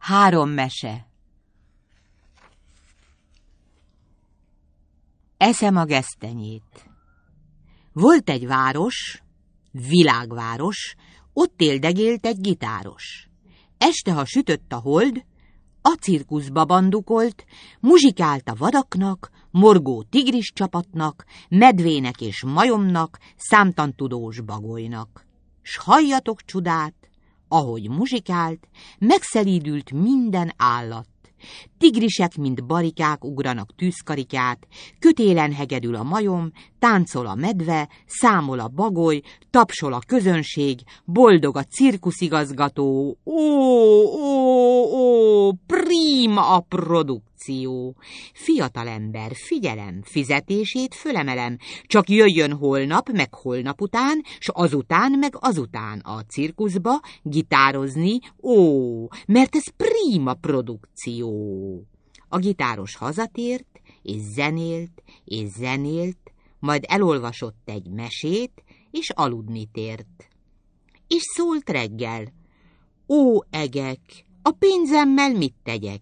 3 mese. Eszem a gesztenyét. Volt egy város, világváros, ott éldegélt egy gitáros. Este, ha sütött a hold, a cirkuszba bandukolt, muzsikált a vadaknak, morgó tigris csapatnak, medvének és majomnak, számtantudós bagolynak. S halljatok csodát, ahogy muzsikált, megszelídült minden állat. Tigrisek, mint barikák ugranak tűzkarikát, kötélen hegedül a majom, táncol a medve, számol a bagoly, tapsol a közönség, boldog a cirkuszigazgató. Ó, prima a produkció! Fiatalember, figyelem, fizetését fölemelem, csak jöjjön holnap, meg holnap után, s azután, meg azután a cirkuszba gitározni, mert ez prima produkció. A gitáros hazatért, és zenélt, majd elolvasott egy mesét, és aludni tért. És szólt reggel: ó, egek, a pénzemmel mit tegyek?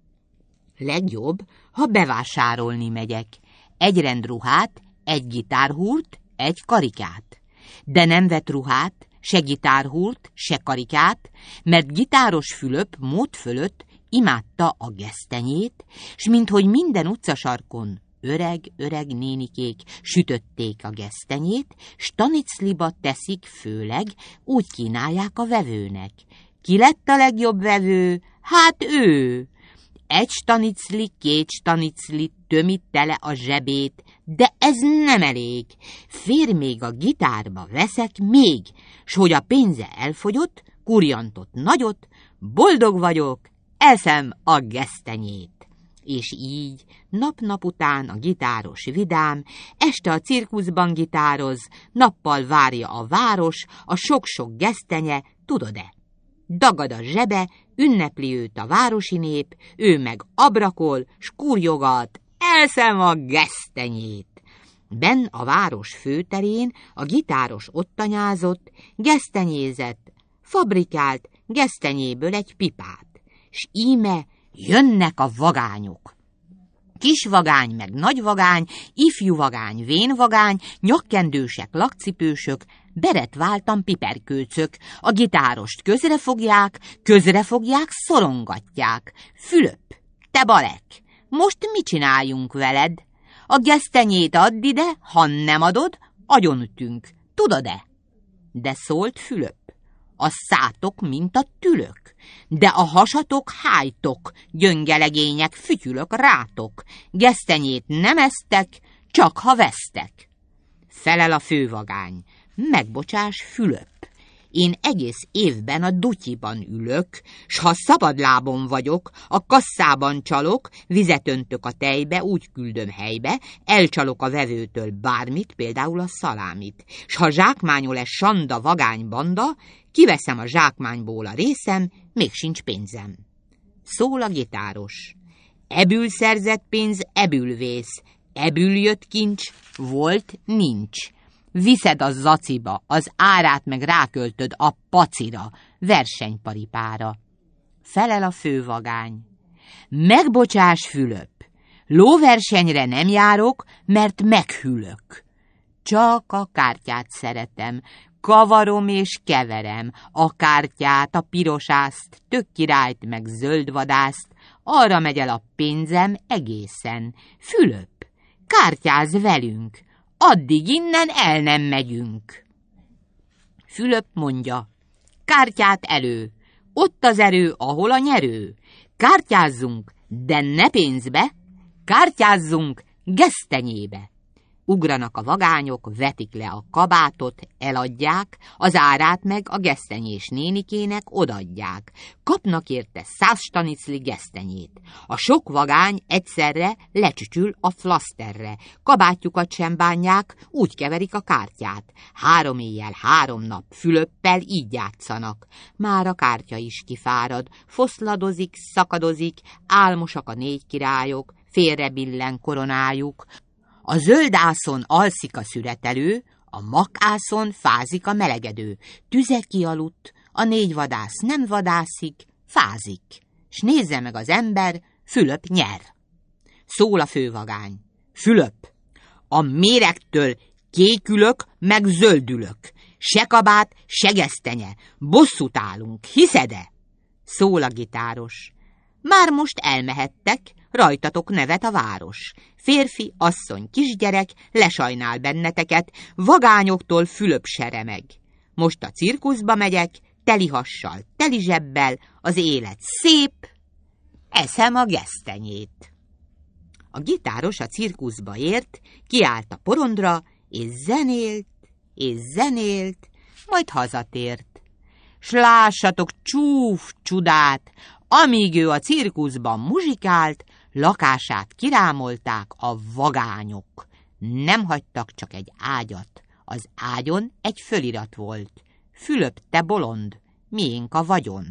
Legjobb, ha bevásárolni megyek. Egy rend ruhát, egy gitárhúrt, egy karikát. De nem vett ruhát, se gitárhúrt, se karikát, mert gitáros Fülöp mód fölött imádta a gesztenyét, s minthogy minden utcasarkon öreg nénikék sütötték a gesztenyét, s tanicliba teszik főleg, úgy kínálják a vevőnek. Ki lett a legjobb vevő? Hát ő! 1 stanicli, 2 stanicli tömít tele a zsebét, de ez nem elég. Fér még a gitárba veszek még, s hogy a pénze elfogyott, kurjantott nagyot, boldog vagyok, eszem a gesztenyét. És így nap-nap után a gitáros vidám, este a cirkuszban gitároz, nappal várja a város, a sok-sok gesztenye, tudod-e? Dagad a zsebe, ünnepli őt a városi nép, ő meg abrakol, s kurjogat, eszem a gesztenyét. Benn a város főterén a gitáros ott tanyázott, gesztenyézett, fabrikált gesztenyéből egy pipát. S íme jönnek a vagányok. Kis vagány meg nagy vagány, ifjú vagány, vén vagány, nyakkendősek, lakcipősök, beretváltan piperkőcök, a gitárost közrefogják, szorongatják. Fülöp, te balek, most mit csináljunk veled? A gesztenyét add ide, ha nem adod, agyonütünk, tudod-e? De szólt Fülöp: a szátok, mint a tülök, de a hasatok hájtok, gyöngelegények, fütyülök rátok, gesztenyét nem esztek, csak ha vesztek. Felel a fővagány: megbocsás, Fülöp, én egész évben a dutyiban ülök, s ha szabadlábon vagyok, a kasszában csalok, vizet öntök a tejbe, úgy küldöm helybe, elcsalok a vevőtől bármit, például a szalámit, s ha zsákmányol-e sanda vagány banda, kiveszem a zsákmányból a részem, még sincs pénzem. Szól a gitáros: ebül szerzett pénz, ebül vész, ebül jött kincs, volt, nincs. Viszed a zaciba, az árát meg ráköltöd a pacira, versenyparipára. Felel a fővagány: megbocsás, Fülöp, lóversenyre nem járok, mert meghűlök. Csak a kártyát szeretem, kavarom és keverem, a kártyát, a pirosászt, tök királyt meg zöldvadászt, arra megy el a pénzem egészen. Fülöp, kártyázz velünk, addig innen el nem megyünk. Fülöp mondja: kártyát elő, ott az erő, ahol a nyerő. Kártyázzunk, de ne pénzbe, kártyázzunk gesztenyébe. Ugranak a vagányok, vetik le a kabátot, eladják, az árát meg a gesztenyés nénikének odadják. Kapnak érte 100 stanicli gesztenyét. A sok vagány egyszerre lecsücsül a flaszterre. Kabátjukat sem bánják, úgy keverik a kártyát. 3 éjjel, 3 nap Fülöppel így játszanak. Már a kártya is kifárad, foszladozik, szakadozik, álmosak a 4 királyok, félrebillen koronájuk. A zöld ászon alszik a szüretelő, a makászon fázik a melegedő. Tüze kialudt, a 4 vadász nem vadászik, fázik. s nézze meg az ember, Fülöp nyer. Szól a fővagány. Fülöp, a méregtől kékülök, meg zöldülök. Se kabát, se gesztenye. Bosszút állunk, hiszed-e? Szól a gitáros. Már most elmehettek, rajtatok nevet a város. Férfi, asszony, kisgyerek, lesajnál benneteket, vagányoktól Fülöp se remeg. Most a cirkuszba megyek, teli hassal, teli zsebbel, az élet szép, eszem a gesztenyét. A gitáros a cirkuszba ért, kiállt a porondra, és zenélt, majd hazatért. S lássatok csúf csudát, amíg ő a cirkuszban muzsikált, lakását kirámolták a vagányok. Nem hagytak csak egy ágyat, az ágyon egy fölirat volt. Fülöp, te bolond, miénk a vagyon?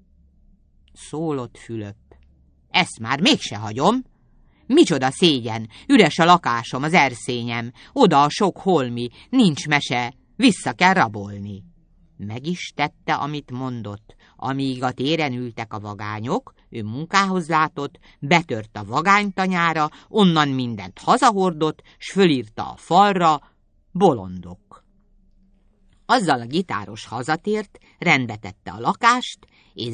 Szólott Fülöp. Ezt már mégse hagyom. Micsoda szégyen, üres a lakásom, az erszényem, oda a sok holmi, nincs mese, vissza kell rabolni. Meg is tette, amit mondott. Amíg a téren ültek a vagányok, ő munkához látott, betört a vagánytanyára, onnan mindent hazahordott, s fölírta a falra, bolondok. Azzal a gitáros hazatért, rendbe tette a lakást, és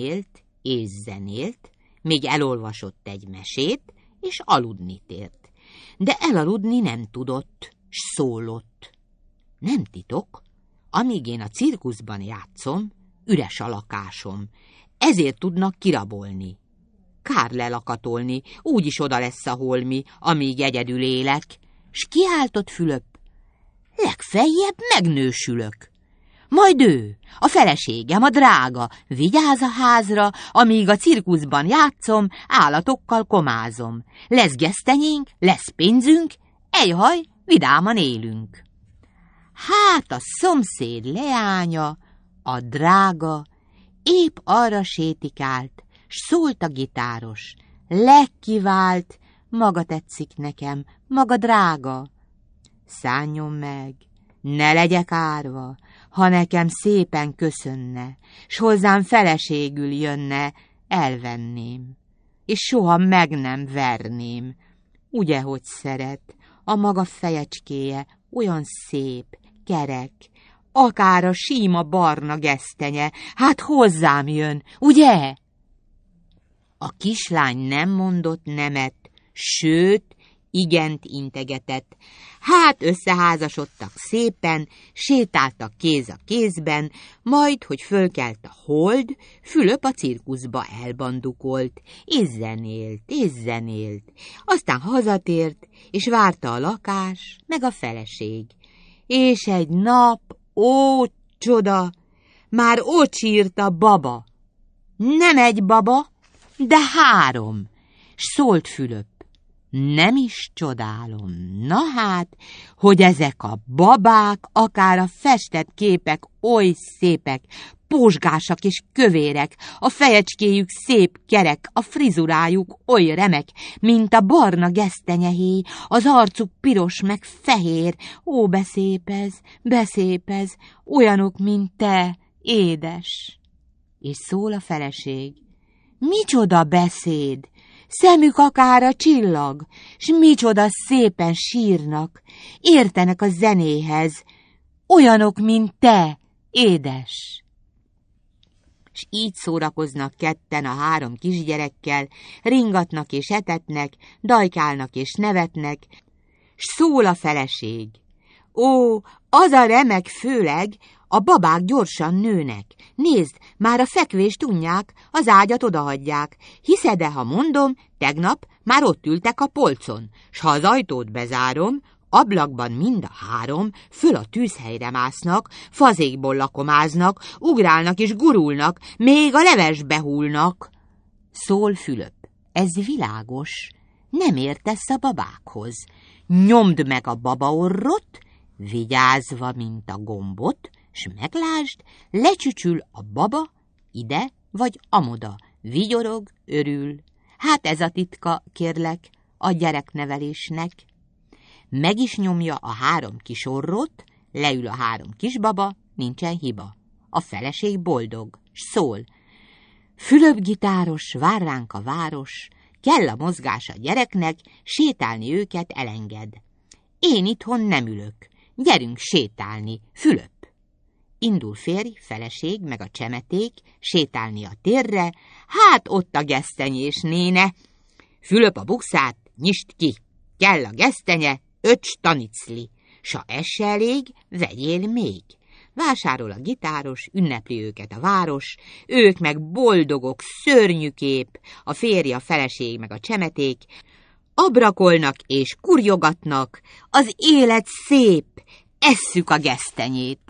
zenélt, még elolvasott egy mesét, és aludni tért. De elaludni nem tudott, s szólott. Nem titok, amíg én a cirkuszban játszom, üres a lakásom, ezért tudnak kirabolni. Kár lelakatolni, úgyis oda lesz a holmi, amíg egyedül élek. S kiáltott Fülöp, legfeljebb megnősülök. Majd ő, a feleségem, a drága, vigyáz a házra, amíg a cirkuszban játszom, állatokkal komázom. Lesz gesztenyénk, lesz pénzünk, ejhaj, vidáman élünk. Hát a szomszéd leánya, a drága, épp arra sétikált, s szólt a gitáros. Legkivált, maga tetszik nekem, maga drága. Szálljon meg, ne legyek árva, ha nekem szépen köszönne, s hozzám feleségül jönne, elvenném, és soha meg nem verném. Ugye, hogy szeret, a maga fejecskéje olyan szép, kerek, akár a síma barna gesztenye, hát hozzám jön, ugye? A kislány nem mondott nemet, sőt, igent integetett. Hát összeházasodtak szépen, sétáltak kéz a kézben, majd, hogy fölkelt a hold, Fülöp a cirkuszba elbandukolt, és zenélt. Aztán hazatért, és várta a lakás, meg a feleség. És egy nap, ó, csoda, már ott sírt a baba. Nem egy baba, de 3, s szólt Fülöp. Nem is csodálom, na hát, hogy ezek a babák, akár a festett képek oly szépek, pózsgásak és kövérek, a fejecskéjük szép kerek, a frizurájuk oly remek, mint a barna gesztenyehéj, az arcuk piros meg fehér. Ó, beszépez, olyanok, mint te, édes. És szól a feleség. Micsoda beszéd! Szemük akár a csillag, s micsoda szépen sírnak, értenek a zenéhez, olyanok, mint te, édes. S így szórakoznak ketten a 3 kisgyerekkel, ringatnak és etetnek, dajkálnak és nevetnek, s szól a feleség. Ó, az a remek főleg, a babák gyorsan nőnek. Nézd, már a fekvést unják, az ágyat odahagyják. Hiszed-e, ha mondom, tegnap már ott ültek a polcon, s ha az ajtót bezárom, ablakban mind a 3 föl a tűzhelyre másznak, fazékból lakomáznak, ugrálnak és gurulnak, még a levesbe hullnak. Szól Fülöp, ez világos, nem értesz a babákhoz. Nyomd meg a babaorrot, vigyázva, mint a gombot, s meglásd, lecsücsül a baba ide vagy amoda, vigyorog, örül. Hát ez a titka, kérlek, a gyereknevelésnek. Meg is nyomja a 3 kis orrot, leül a 3 kisbaba, nincsen hiba. A feleség boldog, s szól. Fülöp gitáros, vár ránk a város, kell a mozgás a gyereknek, sétálni őket elenged. Én itthon nem ülök, gyerünk sétálni, Fülöp. Indul férj, feleség, meg a csemeték, sétálni a térre, hát ott a gesztenyés néne. Fülöp a bukszát, nyisd ki, kell a gesztenye, 5 stanicli, s ha ez se elég, vegyél még. Vásárol a gitáros, ünnepli őket a város, ők meg boldogok, szörnyű kép, a férj, a feleség, meg a csemeték, abrakolnak és kurjogatnak, az élet szép, esszük a gesztenyét.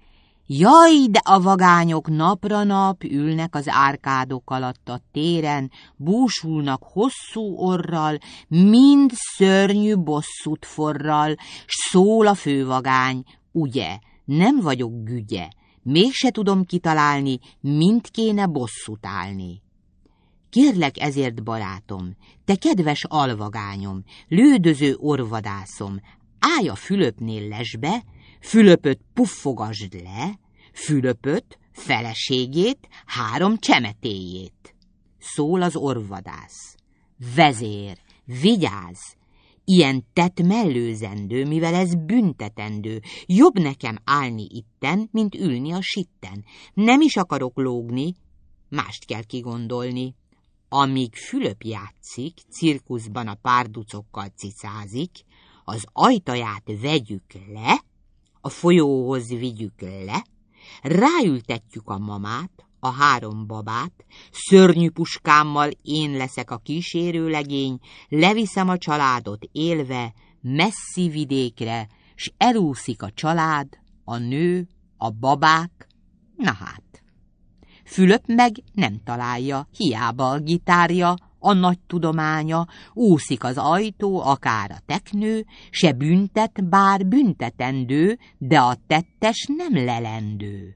Jaj, de a vagányok napra nap ülnek az árkádok alatt a téren, búsulnak hosszú orral, mind szörnyű bosszút forral, s szól a fővagány, ugye, nem vagyok gügye, mégse tudom kitalálni, mind kéne bosszút állni. Kérlek ezért, barátom, te kedves alvagányom, lődöző orvadászom, állj a Fülöpnél lesbe, Fülöpöt puffogasd le, Fülöpöt, feleségét, 3 csemetéjét. Szól az orvadász. Vezér, vigyázz! Ilyen tett mellőzendő, mivel ez büntetendő. Jobb nekem állni itten, mint ülni a sitten. Nem is akarok lógni, mást kell kigondolni. Amíg Fülöp játszik, cirkuszban a párducokkal cicázik, az ajtaját vegyük le, a folyóhoz vigyük le, ráültetjük a mamát, a 3 babát, szörnyű puskámmal én leszek a kísérőlegény, leviszem a családot élve messzi vidékre, s elúszik a család, a nő, a babák, na hát. Fülöp meg nem találja, hiába a gitárja, a nagy tudománya, úszik az ajtó, akár a teknő, se büntet, bár büntetendő, de a tettes nem lelendő.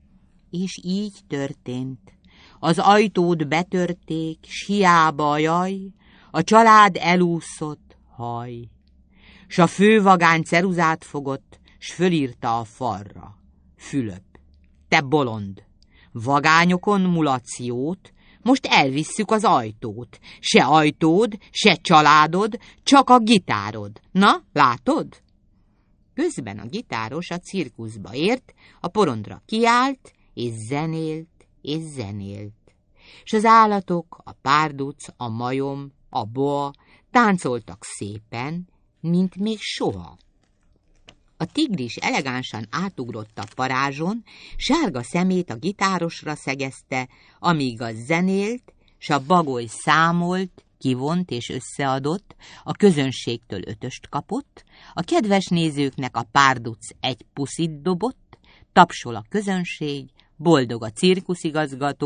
És így történt. Az ajtót betörték, s hiába jaj, a család elúszott, haj. S a fővagány ceruzát fogott, s fölírta a falra. Fülöp, te bolond, vagányokon mulatsz jót, most elvisszük az ajtót. Se ajtód, se családod, csak a gitárod. Na, látod? Közben a gitáros a cirkuszba ért, a porondra kiállt, és zenélt, és zenélt. S az állatok, a párduc, a majom, a boa táncoltak szépen, mint még soha. A tigris elegánsan átugrott a parázson, sárga szemét a gitárosra szegezte, amíg az zenélt, s a bagoly számolt, kivont és összeadott, a közönségtől 5-öst kapott, a kedves nézőknek a párduc 1 puszit dobott, tapsol a közönség, boldog a cirkuszigazgató,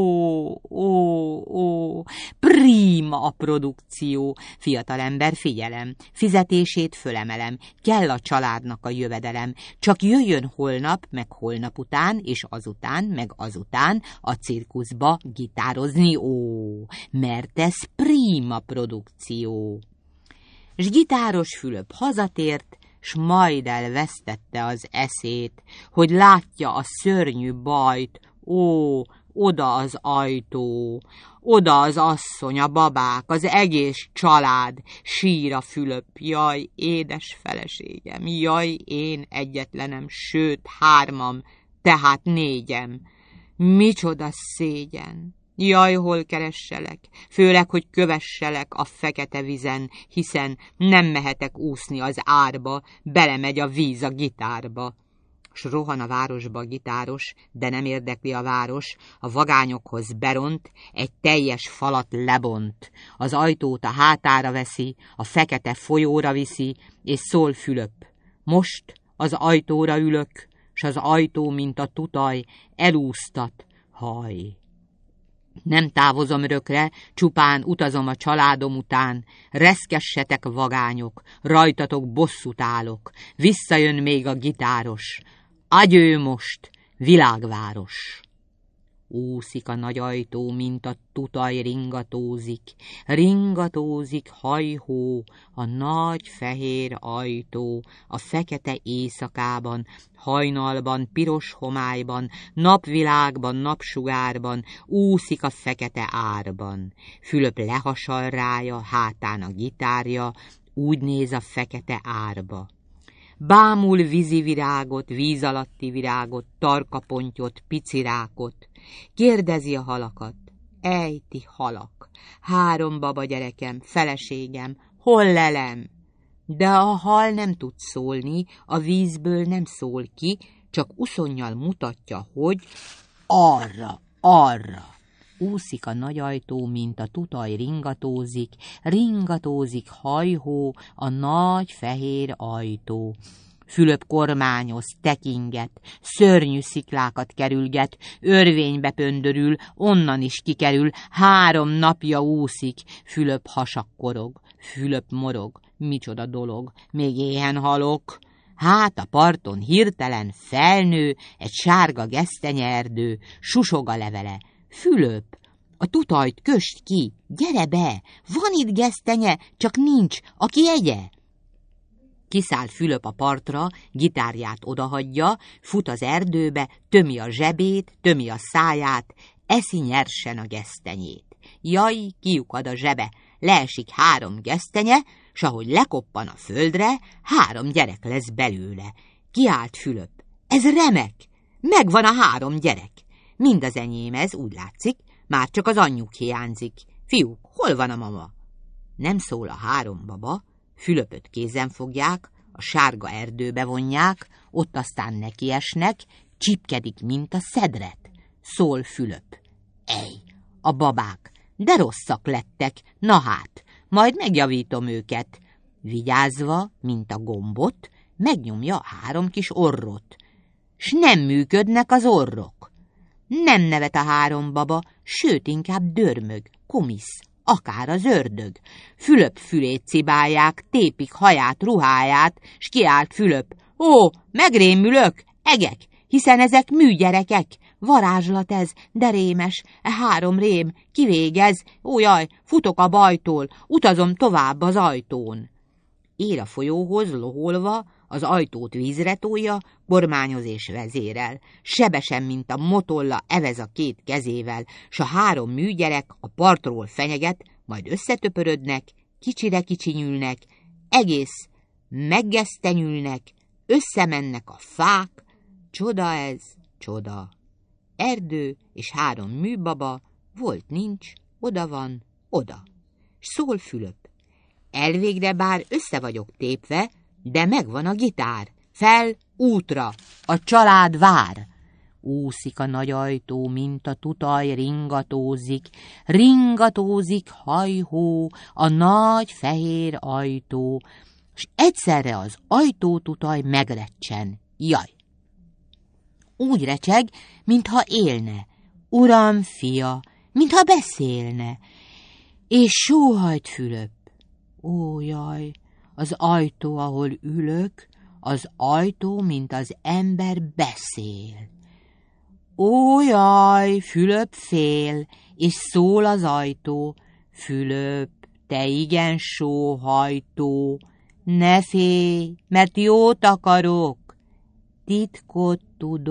ó, prima a produkció, fiatalember, figyelem, fizetését fölemelem, kell a családnak a jövedelem, csak jöjjön holnap, meg holnap után, és azután, meg azután a cirkuszba gitározni, mert ez prima produkció. S gitáros Fülöp hazatért, s majd elvesztette az eszét, hogy látja a szörnyű bajt, oda az ajtó, oda az asszony, a babák, az egész család, sír a Fülöp, jaj, édes feleségem, jaj, én egyetlenem, sőt, 3, tehát 4. Micsoda szégyen! Jaj, hol keresselek, főleg, hogy kövesselek a fekete vizen, hiszen nem mehetek úszni az árba, belemegy a víz a gitárba. S rohan a városba a gitáros, de nem érdekli a város, a vagányokhoz beront, egy teljes falat lebont, az ajtót a hátára veszi, a fekete folyóra viszi, és szól Fülöp. Most az ajtóra ülök, s az ajtó, mint a tutaj, elúsztat, haj. Nem távozom örökre, csupán utazom a családom után, reszkessetek vagányok, rajtatok bosszút állok, visszajön még a gitáros. Agyő most, világváros! Úszik a nagy ajtó, mint a tutaj ringatózik, ringatózik hajhó, a nagy fehér ajtó, a fekete éjszakában, hajnalban, piros homályban, napvilágban, napsugárban, úszik a fekete árban. Fülöp lehasal rája, hátán a gitárja, úgy néz a fekete árba. Bámul vízivirágot, víz alatti virágot, tarkapontyot, picirákot. Kérdezi a halakat: ejti halak, 3 baba gyerekem, feleségem, hol lelem? De a hal nem tud szólni, a vízből nem szól ki, csak uszonnyal mutatja, hogy arra, arra. Úszik a nagy ajtó, mint a tutaj ringatózik, ringatózik hajhó, a nagy fehér ajtó. Fülöp kormányoz, tekinget, szörnyű sziklákat kerülget, örvénybe pöndörül, onnan is kikerül, 3 napja úszik, Fülöp hasakkorog, Fülöp morog, micsoda dolog, még éhen halok. Hát a parton hirtelen felnő egy sárga gesztenyerdő, susog a levele. Fülöp, a tutajt kösd ki, gyere be, van itt gesztenye, csak nincs, aki egye. Kiszáll Fülöp a partra, gitárját odahagyja, fut az erdőbe, tömi a zsebét, tömi a száját, eszi nyersen a gesztenyét. Jaj, kiukad a zsebe, leesik 3 gesztenye, s ahogy lekoppan a földre, 3 gyerek lesz belőle. Kiállt Fülöp: ez remek, megvan a 3 gyerek. Mind az enyém ez, úgy látszik, már csak az anyjuk hiányzik. Fiúk, hol van a mama? Nem szól a 3 baba, Fülöpöt kézen fogják, a sárga erdőbe vonják, ott aztán nekiesnek, csipkedik, mint a szedret. Szól Fülöp: ej, a babák, de rosszak lettek, na hát, majd megjavítom őket. Vigyázva, mint a gombot, megnyomja a 3 kis orrot, s nem működnek az orrok. Nem nevet a 3 baba, sőt inkább dörmög, komisz, akár az ördög. Fülöp fülét cibálják, tépik haját, ruháját, s kiált Fülöp: ó, megrémülök, egek, hiszen ezek műgyerekek. Varázslat ez, de rémes, 3 rém, kivégez, ó jaj, futok a bajtól, utazom tovább az ajtón. Ér a folyóhoz, loholva, az ajtót vízre tolja, kormányoz és vezérel. Sebesen, mint a motolla, evez a 2 kezével, s a 3 műgyerek a partról fenyeget, majd összetöpörödnek, kicsire kicsinyülnek, egész meggesztenyülnek, összemennek a fák. Csoda ez, csoda. Erdő és 3 műbaba, volt nincs, oda van, oda. Szól Fülöp: elvégre bár össze vagyok tépve, de megvan a gitár. Fel, útra, a család vár. Úszik a nagy ajtó, mint a tutaj ringatózik, ringatózik hajhó, a nagy fehér ajtó, s egyszerre az ajtótutaj megrecsen. Jaj! Úgy recseg, mintha élne. Uram, fia, mintha beszélne. És sóhajt Fülöp: ó, jaj, az ajtó, ahol ülök, az ajtó, mint az ember beszél. Ó, jaj, Fülöp fél, és szól az ajtó: Fülöp, te igen sóhajtó, ne félj, mert jót akarok. Titkot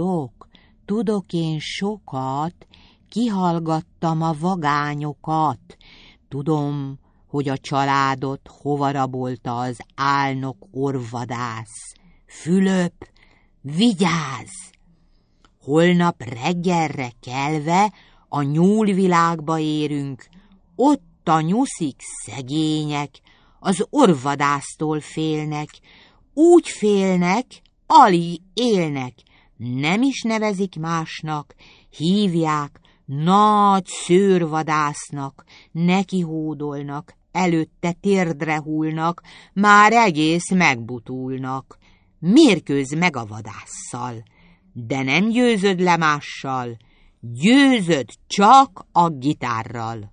tudok én sokat, kihallgattam a vagányokat. Tudom, hogy a családot hova rabolta az álnok orvadász. Fülöp, vigyázz! Holnap reggelre kelve a nyúlvilágba érünk, ott a nyuszik szegények az orvadásztól félnek, úgy félnek, alig élnek, nem is nevezik másnak, hívják nagy szőrvadásznak, neki hódolnak, előtte térdre hullnak, már egész megbutulnak. Mérkőzz meg a vadásszal, de nem győzöd le mással, győzöd csak a gitárral.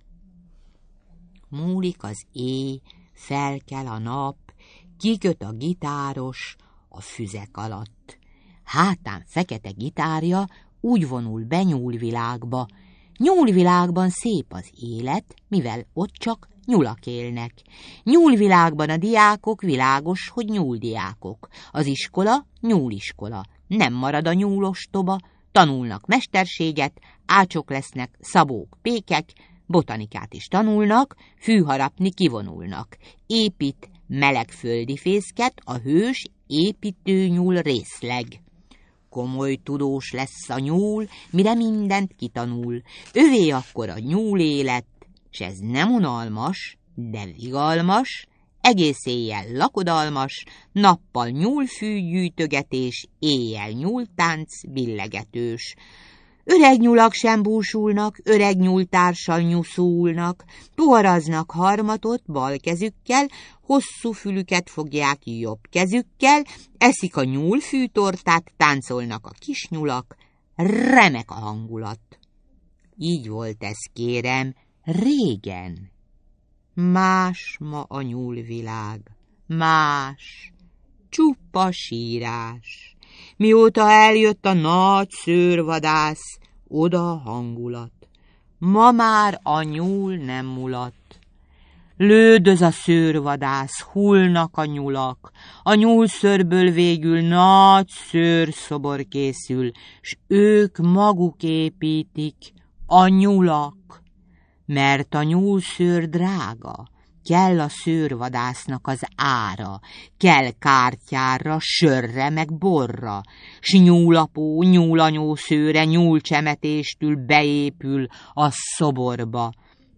Múlik az éj, felkel a nap, kiköt a gitáros a füzek alatt. Hátán fekete gitárja úgy vonul be nyúlvilágba. Nyúlvilágban szép az élet, mivel ott csak nyulak élnek. Nyúlvilágban a diákok világos, hogy nyúldiákok. Az iskola nyúliskola. Nem marad a nyúlostoba, tanulnak mesterséget, ácsok lesznek, szabók, pékek, botanikát is tanulnak, fűharapni kivonulnak. Épít melegföldi fészket a hős építőnyúl részleg. Komoly tudós lesz a nyúl, mire mindent kitanul. Övé akkor a nyúl élet, s ez nem unalmas, de vigalmas, egész éjjel lakodalmas, nappal nyúlfű-gyűjtögetés, éjjel nyúltánc, billegetős. Öreg nyulak sem búsulnak, öreg nyúltársal nyuszulnak, poharaznak harmatot bal kezükkel, hosszú fülüket fogják jobb kezükkel, eszik a nyúlfűtortát, táncolnak a kis nyulak, remek a hangulat. Így volt ez, kérem, régen. Más ma a nyúlvilág, más, csupa sírás. Mióta eljött a nagy szőrvadász, oda a hangulat. Ma már a nyúl nem mulat. Lődöz a szőrvadász, hullnak a nyulak, a nyúlszőrből végül nagy szőrszobor készül, s ők maguk építik, a nyulak. Mert a nyúlszőr drága, kell a szőrvadásznak az ára, kell kártyára, sörre meg borra, s nyúlapó, nyúlanyó szőre nyúlcsemetéstül beépül a szoborba.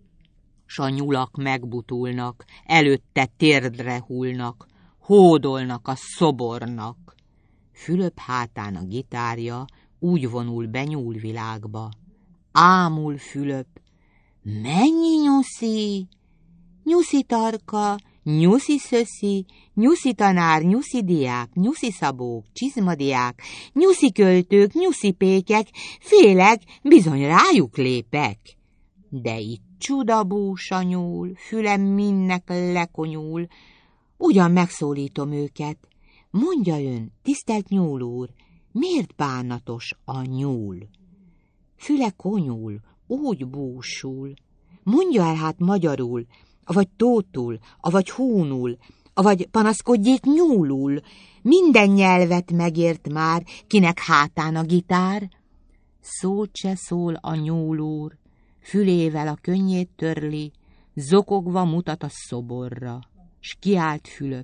S a nyulak megbutulnak, előtte térdre hullnak, hódolnak a szobornak. Fülöp hátán a gitárja úgy vonul be nyúlvilágba. Ámul Fülöp, mennyi nyuszi! Nyuszi tarka, nyuszi szöszi, nyuszi tanár, nyuszi diák, nyuszi szabók, csizmadiák, nyuszi költők, nyuszi pékek, félek, bizony rájuk lépek. De itt csudabús a nyúl, fülem mindnek lekonyul, ugyan megszólítom őket. Mondja ön, tisztelt nyúl úr, miért bánatos a nyúl? Füle konyul, úgy búsul. Mondja el hát magyarul, avagy tótul, avagy húnul, avagy panaszkodjék nyúlul. Minden nyelvet megért már, kinek hátán a gitár. Szót se szól a nyúl úr, fülével a könnyét törli, zokogva mutat a szoborra, s kiált Fülöp.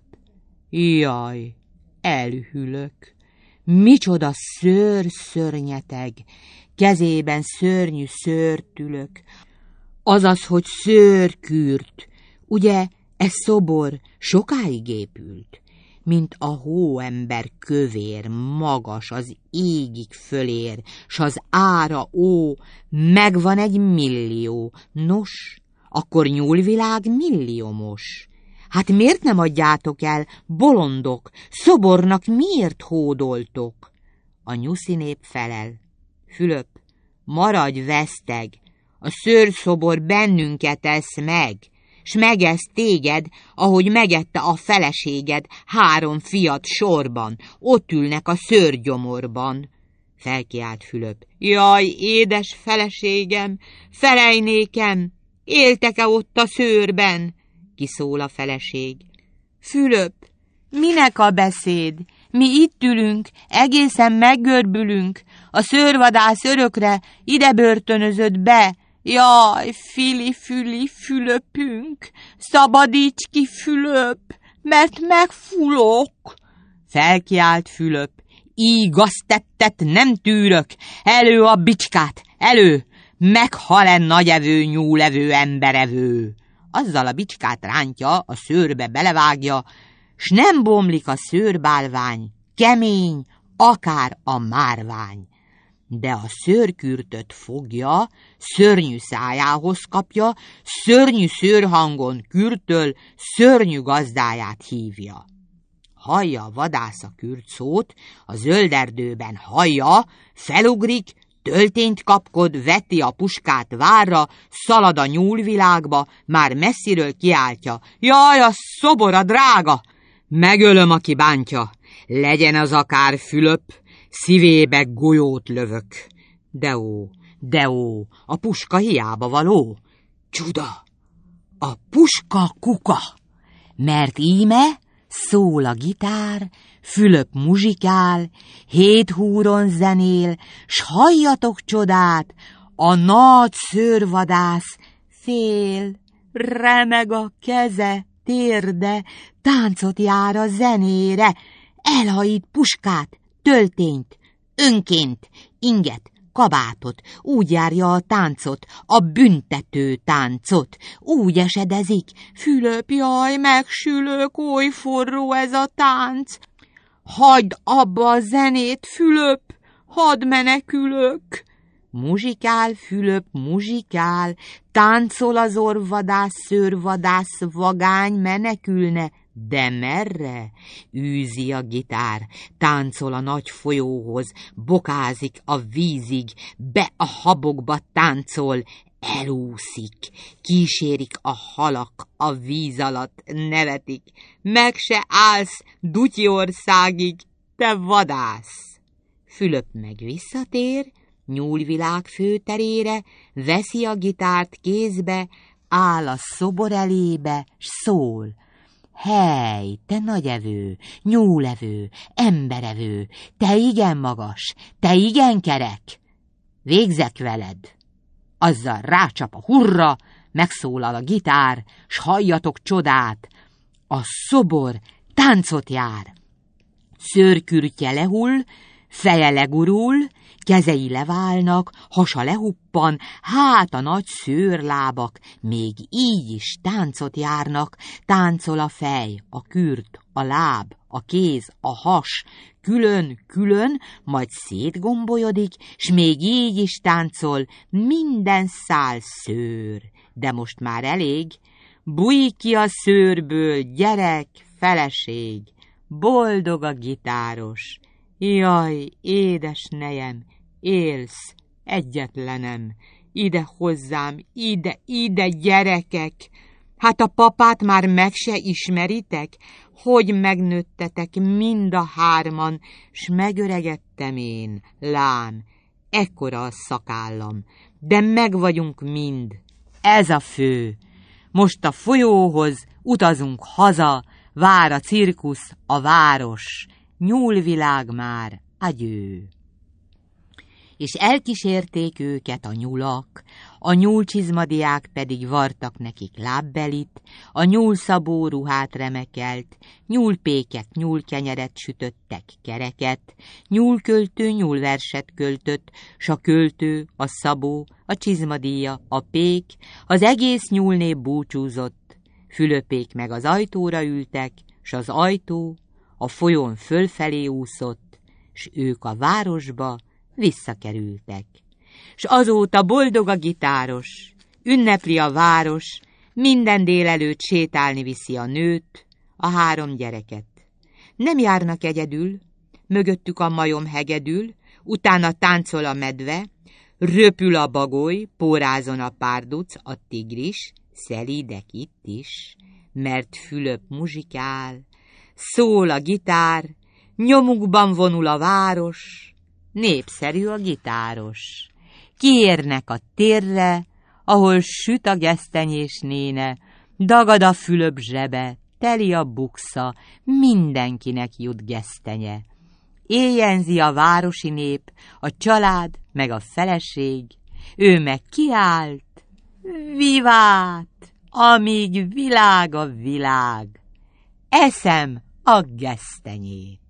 Jaj, elhűlök, micsoda szőr-szörnyeteg, kezében szörnyű szőrtülök, azaz, hogy szőrkürt, ugye ez szobor sokáig épült, mint a hóember kövér, magas, az égig fölér, s az ára, ó, megvan 1 millió. Nos, akkor nyúlvilág milliómos. Hát miért nem adjátok el, bolondok, szobornak miért hódoltok? A nyuszi nép felel. Fülöp, maradj veszteg, a szőrszobor bennünket esz meg, s megesz téged, ahogy megette a feleséged 3 fiat sorban, ott ülnek a szőrgyomorban. Felkiált Fülöp. Jaj, édes feleségem, felejnékem, éltek-e ott a szőrben? Kiszól a feleség. Fülöp, minek a beszéd? Mi itt ülünk, egészen meggörbülünk, a szőrvadász örökre ide börtönözött be. Jaj, fili-füli Fülöpünk, szabadíts ki Fülöp, mert megfulok. Felkiált Fülöp. Íg tettet nem tűrök, elő a bicskát, elő, meghal-e nagyevő, nyúlevő, emberevő. Azzal a bicskát rántja, a szőrbe belevágja, s nem bomlik a szőrbálvány, kemény, akár a márvány. De a szőrkürtöt fogja, szörnyű szájához kapja, szörnyű szőrhangon kürtöl, szörnyű gazdáját hívja. Hallja a vadász a kürt szót, a zölderdőben hallja, felugrik, töltényt kapkod, veti a puskát várra, szalad a nyúlvilágba, már messziről kiáltja. Jaj, a szobor a drága! Megölöm, aki bántja, legyen az akár Fülöp, szívébe golyót lövök. Deó, a puska hiába való. Csuda, a puska kuka, mert íme szól a gitár, Fülöp muzsikál, 7 húron zenél, s halljatok csodát, a nagy szőrvadász fél, remeg a keze, térde, táncot jár a zenére, elhajít puskát, töltényt, önként, inget, kabátot, úgy járja a táncot, a büntető táncot, úgy esedezik, Fülöp, jaj, megsülök, oly forró ez a tánc. Hagyd abba a zenét, Fülöp, hadd menekülök. Muzsikál, Fülöp, muzsikál, táncol az orvadász, szőrvadász, vagány menekülne, de merre? Űzi a gitár, táncol a nagy folyóhoz, bokázik a vízig, be a habokba táncol, elúszik, kísérik a halak a víz alatt, nevetik, meg se állsz Dutyországig, te vadász. Fülöp meg visszatér, Nyúlvilág főterére, veszi a gitárt kézbe, áll a szobor elébe, s szól. Hely, te nagyevő, nyúlevő, emberevő, te igen magas, te igen kerek, végzek veled. Azzal rácsap a hurra, megszólal a gitár, s halljatok csodát, a szobor táncot jár. Szőrkürtje lehull, feje legurul, kezei leválnak, hasa lehuppan, hát a nagy szőrlábak még így is táncot járnak, táncol a fej, a kürt, a láb, a kéz, a has, külön-külön, majd szétgombolyodik, s még így is táncol minden szál szőr. De most már elég, bújj ki a szőrből, gyerek, feleség, boldog a gitáros. Jaj, édes nejem, élsz, egyetlenem, ide hozzám, ide, gyerekek! Hát a papát már meg se ismeritek? Hogy megnőttetek mind a 3, s megöregedtem én, lám, ekkora a szakállam, de megvagyunk mind, ez a fő. Most a folyóhoz utazunk haza, vár a cirkusz, a város, Nyúlvilág már, agyő. És elkísérték őket a nyulak, a nyúlcsizmadiák pedig vartak nekik lábbelit, a nyúlszabó ruhát remekelt, nyúlpékek nyúlkenyeret sütöttek kereket, nyúlköltő nyúlverset költött, s a költő, a szabó, a csizmadíja, a pék, az egész nyúlnép búcsúzott, Fülöpék meg az ajtóra ültek, s az ajtó a folyón fölfelé úszott, s ők a városba visszakerültek. S azóta boldog a gitáros, ünnepli a város, minden délelőtt sétálni viszi a nőt, a 3 gyereket. Nem járnak egyedül, mögöttük a majom hegedül, utána táncol a medve, röpül a bagoly, pórázon a párduc, a tigris, szelídek itt is, mert Fülöp muzsikál, szól a gitár, nyomukban vonul a város, népszerű a gitáros. Kiérnek a térre, ahol süt a gesztenyés néne, dagad a Fülöp zsebe, teli a buksa, mindenkinek jut gesztenye. Éjjenzi a városi nép, a család meg a feleség, ő meg kiállt, vivát, amíg világ a világ, eszem a gesztenyét.